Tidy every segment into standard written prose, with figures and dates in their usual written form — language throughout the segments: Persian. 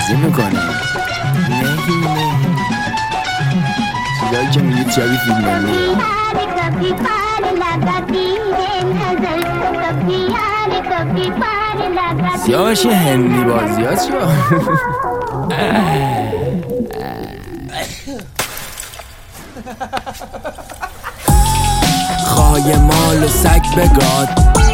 بازی میکنم. چیزایی که میگید شبیه فیلمه. سیاوش هندی بازی ها چرا؟ خواهی مال و سگ بگاد،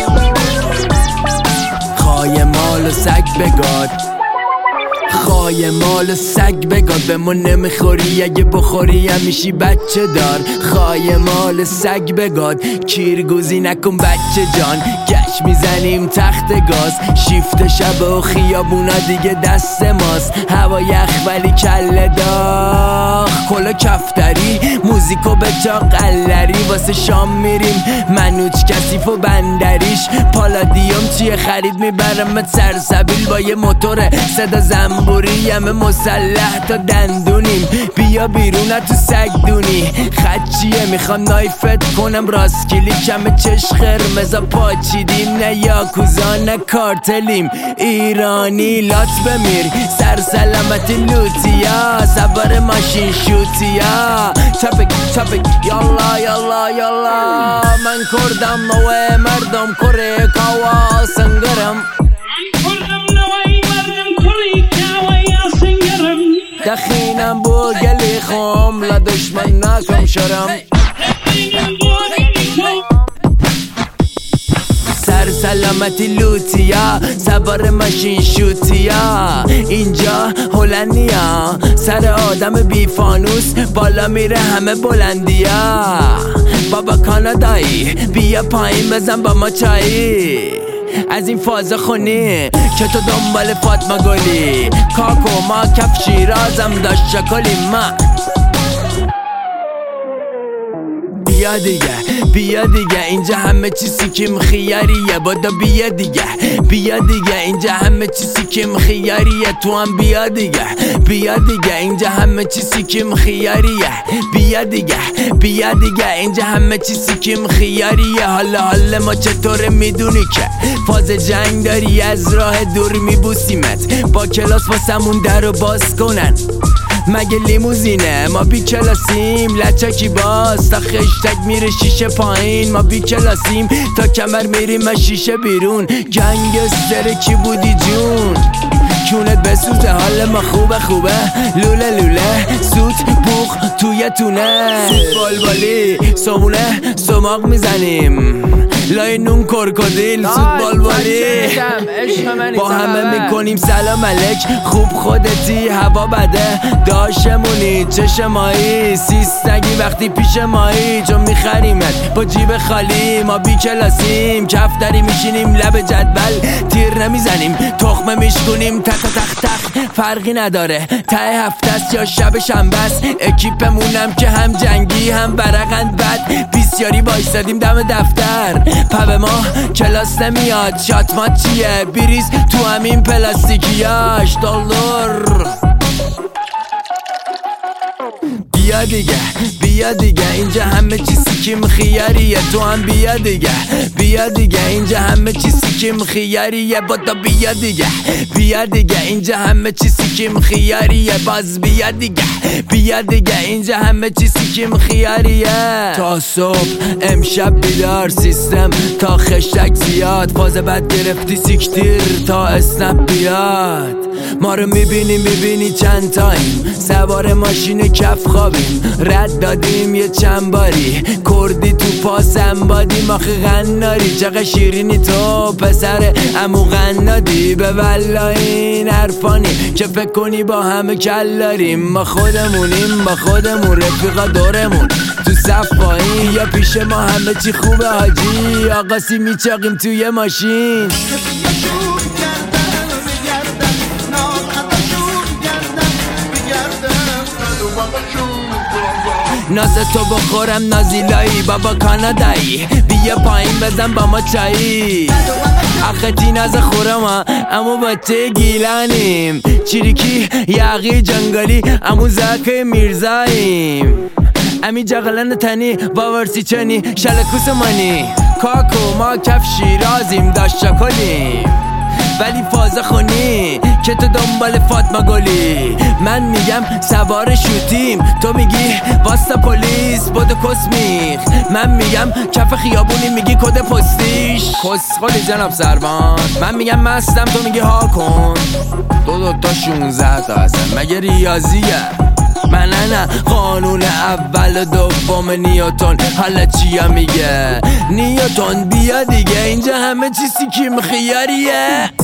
خواهی مال و سگ بگاد، خواهی مال و سگ بگاد. به ما نمیخوری اگه بخوری همیشی بچه دار. خواهی مال سگ بگاد، کیرگوزی نکن بچه جان. گشت میزنیم تخت گاز، شیفت شب و خیابونا دیگه دست ماست. هوا یخ ولی کله داغ، کلا کفتری موزیکو به جا قلری. واسه شام میریم منوچ کثیف و بندریش. پالادیوم چیه خرید میبرم سرسبیل با یه موتور صدا زنبوری. همه مسلح تا دندونیم، بیا بیرون تو سگ دونی. خدچیه میخوام نایفت کنم راست کلیکم چش خرمزا پاچیدیم. نه یاکوزا نه کارتلیم، ایرانی لات بمیر. سرسلامتی لوتیا، سوار ماشین شوتیا. چپک یالا یالا یالا. من کردم نوه مردم کره کاوا سنگرم. دخینم با گلی خوم لا دشمن نکم شرم. سر سلامتی لوتیا، سوار ماشین شوتیا. اینجا هلندیا، سر آدم بی فانوس بالا میره همه بلندیا. بابا کانادایی بیا پایین بزن با ما چایی. از این فازا خونی که تو دنبال فاطمه گلی. کاکو ما کف شیرازم داشت شکلی ما. بیا دیگه اینجا همه چی سیکیم خیاریه. بادا بیا دیگه اینجا همه چی سیکیم خیاریه. تو هم بیا دیگه اینجا همه چی سیکیم خیاریه. بیا دیگه اینجا همه چی سیکیم خیاریه. حالا ما چطوره میدونی که فاز جنگ داری، از راه دور میبوسیمت. با کلاس واسمون درو باز کنن، مگه لیموزینه ما بی کلاسیم. لچکی باز تا خشتک میره شیشه پایین. ما بی کلاسیم تا کمر میریم از شیشه بیرون. گنگستر کی بودی جون؟ کونت بسوزه حال ما خوبه. لوله سوت بوخ توی تونه. سوت بالبالی سمونه سماق میزنیم. لای نون کرکودیل سوت بالبالی. با همه میکنیم سلام علیک. خوب خودتی هوا بده داشمونی. چشمایی سیستگی وقتی پیش مایی. چون میخریمت با جیب خالی. ما بی کلاسیم کفتری میشینیم لب جدول. تیر نمیزنیم تخمه میشکنیم. تق فرقی نداره ته هفته است یا شب شنبه است. اکیپمونم که هم جنگی هم برقند بد. بیسیاری بایستادیم دم دفتر. پب ما کلاس نمیاد. شاتمات چیه بریز تو همین پلاستیکیاش $. بیا دیگه اینجا همه چی سیکیم خیاریه. تو هم بیا دیگه اینجا همه چی سیکیم خیاریه. بادا بیا دیگه اینجا همه چی سیکیم خیاریه. باز بیا دیگه اینجا همه چی سیکیم خیاریه. تا صبح امشب بیدار سیستم تا خشتک زیاد. فاز بد گرفتی سیکتیر تا اسنپ بیاد. ما رو میبینی چند تایم سوار ماشین کف خوابیم. رد دادیم یه چند باری کردی تو پاسم بادیم. آخه غناری چقدر شیرینی تو پسر امو غنادی. به والله این حرفانی که فکر کنی با همه کلاریم. ما خودمونیم با خودمون رفیقا دورمون تو صف پایین. یا پیش ما همه چی خوبه حاجی. آقاسی میچاقیم توی ماشین. ناز تو بخورم نازیلایی. بابا کانادایی بیا پایین بزن با ما چایی. آخه ناز خورم امو بچه گیلانیم. چیریکی یاقی جنگلی امو زاکه میرزاییم. امی جغلن تنی باورسی چنی شلکوس مانی. کاکو ما کف شیرازیم داشت شکلیم. ولی فاز خونی که تو دنبال فاطمه گلی. من میگم سوار شوتیم، تو میگی واسه پلیس بودو کس میخ. من میگم کف خیابونی، میگی کد پستیش کسخالی جناب سروان. من میگم مستم، تو میگی ها کن. دو تا 16 تا هستن مگه ریاضیه؟ من نه قانون اول و دوم نیوتن. حالا چیا میگه نیوتن؟ بیا دیگه اینجا همه چی سیکیم خیاریه.